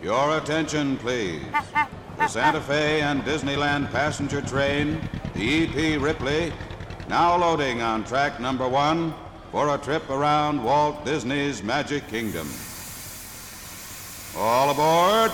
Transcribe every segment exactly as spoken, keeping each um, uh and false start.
Your attention, please. The Santa Fe and Disneyland passenger train, the E P Ripley, now loading on track number one for a trip around Walt Disney's Magic Kingdom. All aboard.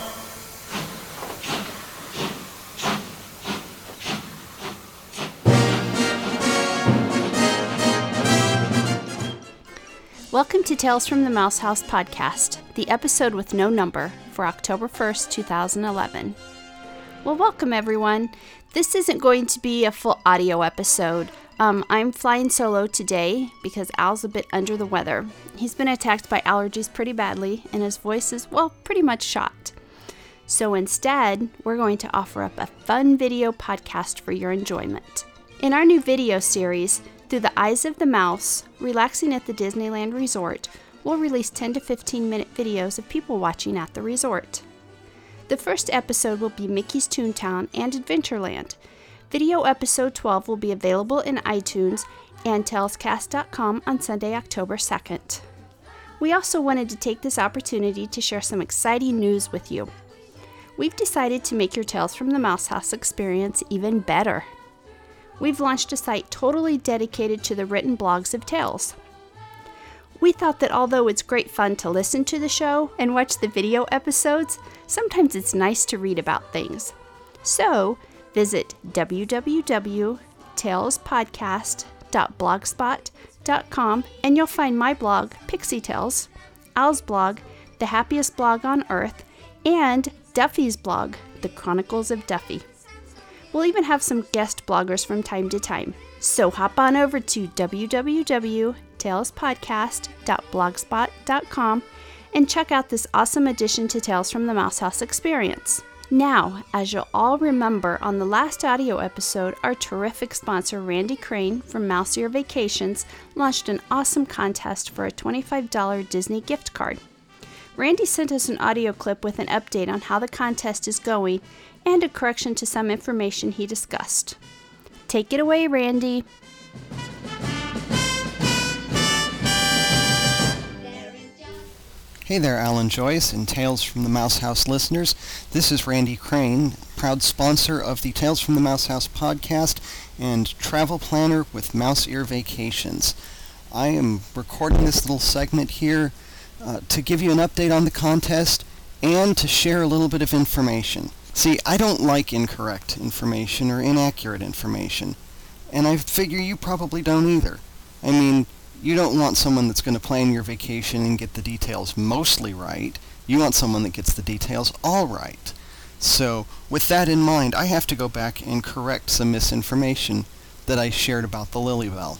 Welcome to Tales from the Mouse House podcast, the episode with no number for October first, two thousand eleven. Well, welcome everyone. This isn't going to be a full audio episode. Um, I'm flying solo today because Al's a bit under the weather. He's been attacked by allergies pretty badly, and his voice is, well, pretty much shot. So instead, we're going to offer up a fun video podcast for your enjoyment. In our new video series, Through the Eyes of the Mouse, Relaxing at the Disneyland Resort, we'll release ten to fifteen minute videos of people watching at the resort. The first episode will be Mickey's Toontown and Adventureland. Video episode twelve will be available in iTunes and talescast dot com on Sunday, October second. We also wanted to take this opportunity to share some exciting news with you. We've decided to make your Tales from the Mouse House experience even better. We've launched a site totally dedicated to the written blogs of Tales. We thought that although it's great fun to listen to the show and watch the video episodes, sometimes it's nice to read about things. So, visit w w w dot tales podcast dot blogspot dot com and you'll find my blog, Pixie Tales, Al's blog, The Happiest Blog on Earth, and Duffy's blog, The Chronicles of Duffy. We'll even have some guest bloggers from time to time. So hop on over to w w w dot tales podcast dot blogspot dot com and check out this awesome addition to Tales from the Mouse House experience. Now, as you'll all remember, on the last audio episode, our terrific sponsor, Randy Crane from Mouse Ear Vacations, launched an awesome contest for a twenty-five dollars Disney gift card. Randy sent us an audio clip with an update on how the contest is going and a correction to some information he discussed. Take it away, Randy. Hey there, Alan Joyce and Tales from the Mouse House listeners. This is Randy Crane, proud sponsor of the Tales from the Mouse House podcast and travel planner with Mouse Ear Vacations. I am recording this little segment here uh, to give you an update on the contest and to share a little bit of information. See, I don't like incorrect information or inaccurate information, and I figure you probably don't either. I mean, you don't want someone that's going to plan your vacation and get the details mostly right. You want someone that gets the details all right. So, with that in mind, I have to go back and correct some misinformation that I shared about the Lily Bell.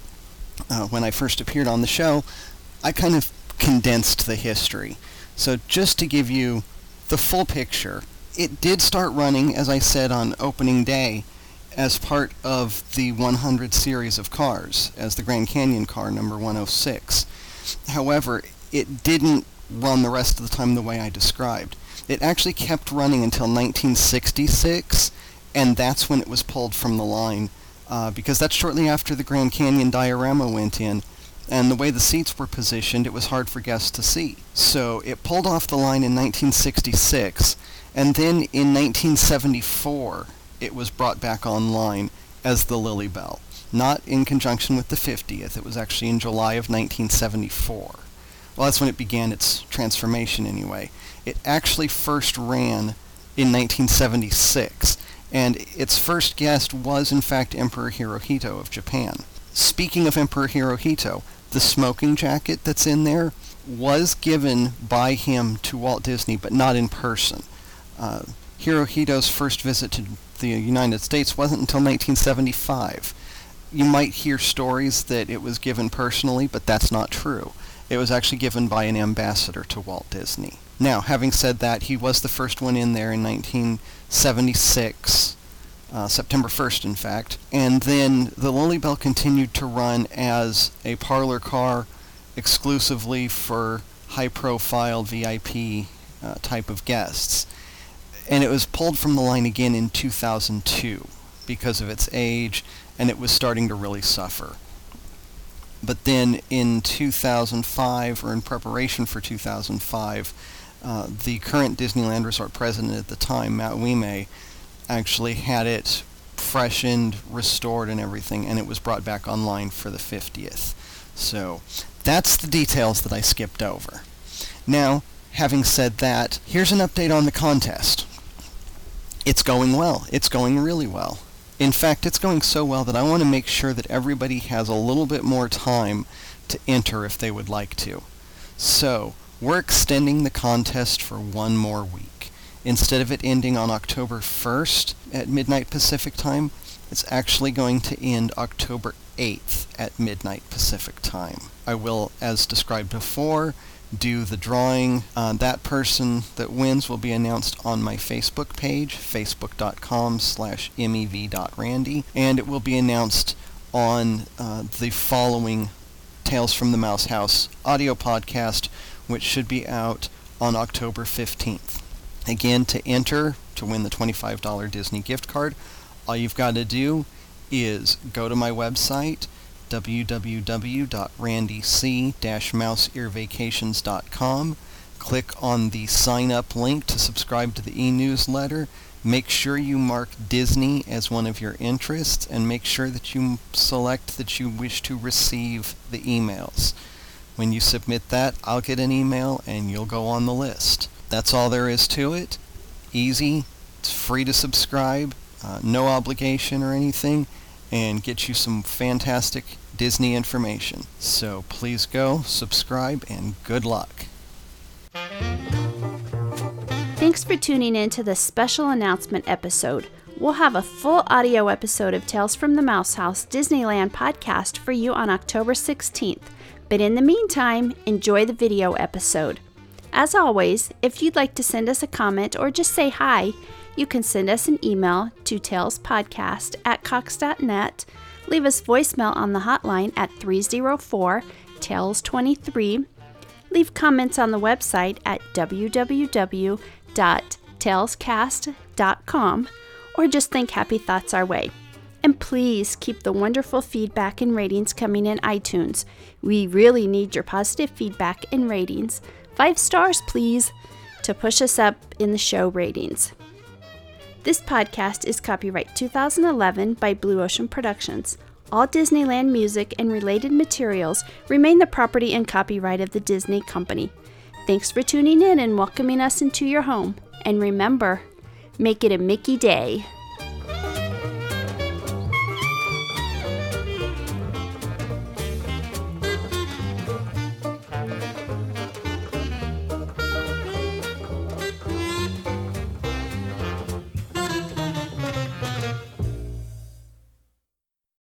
Uh, when I first appeared on the show, I kind of condensed the history. So just to give you the full picture, it did start running, as I said, on opening day as part of the one hundred series of cars, as the Grand Canyon car number one oh six. However, it didn't run the rest of the time the way I described. It actually kept running until nineteen sixty-six, and that's when it was pulled from the line, uh, because that's shortly after the Grand Canyon diorama went in, and the way the seats were positioned, it was hard for guests to see. So it pulled off the line in nineteen sixty-six, and then in nineteen seventy-four, it was brought back online as the Lily Bell. Not in conjunction with the fiftieth, it was actually in July of nineteen seventy-four. Well, that's when it began its transformation anyway. It actually first ran in nineteen seventy-six, and its first guest was in fact Emperor Hirohito of Japan. Speaking of Emperor Hirohito, the smoking jacket that's in there was given by him to Walt Disney, but not in person. Uh, Hirohito's first visit to the United States wasn't until nineteen seventy-five. You might hear stories that it was given personally, but that's not true. It was actually given by an ambassador to Walt Disney. Now, having said that, he was the first one in there in nineteen seventy-six, uh, September first, in fact, and then the Lily Bell continued to run as a parlor car exclusively for high-profile V I P uh, type of guests. And it was pulled from the line again in two thousand two because of its age, and it was starting to really suffer. But then in two thousand five, or in preparation for two thousand five, uh, the current Disneyland Resort president at the time, Matt Wime, actually had it freshened, restored, and everything, and it was brought back online for the fiftieth. So that's the details that I skipped over. Now, having said that, here's an update on the contest. It's going well. It's going really well. In fact, it's going so well that I want to make sure that everybody has a little bit more time to enter if they would like to. So, we're extending the contest for one more week. Instead of it ending on October first at midnight Pacific time, it's actually going to end October eighth at midnight Pacific time. I will, as described before, do the drawing. Uh, that person that wins will be announced on my Facebook page, facebook.com slash mev.randy, and it will be announced on uh, the following Tales from the Mouse House audio podcast, which should be out on October fifteenth. Again, to enter to win the twenty-five dollars Disney gift card, all you've got to do is go to my website, w w w dot randy c dash mouse ear vacations dot com, click on the sign up link to subscribe to the e-newsletter, make sure you mark Disney as one of your interests, and make sure that you select that you wish to receive the emails. When you submit that, I'll get an email and you'll go on the list. That's all there is to it. Easy, it's free to subscribe, uh, no obligation or anything, and get you some fantastic Disney information. So please go, subscribe, and good luck. Thanks for tuning in to this special announcement episode. We'll have a full audio episode of Tales from the Mouse House Disneyland podcast for you on October sixteenth. But in the meantime, enjoy the video episode. As always, if you'd like to send us a comment or just say hi, you can send us an email to talespodcast at cox dot net, leave us voicemail on the hotline at three oh four, tales twenty-three, leave comments on the website at w w w dot talescast dot com, or just think happy thoughts our way. And please keep the wonderful feedback and ratings coming in iTunes. We really need your positive feedback and ratings. Five stars, please, to push us up in the show ratings. This podcast is copyright two thousand eleven by Blue Ocean Productions. All Disneyland music and related materials remain the property and copyright of the Disney Company. Thanks for tuning in and welcoming us into your home. And remember, make it a Mickey day.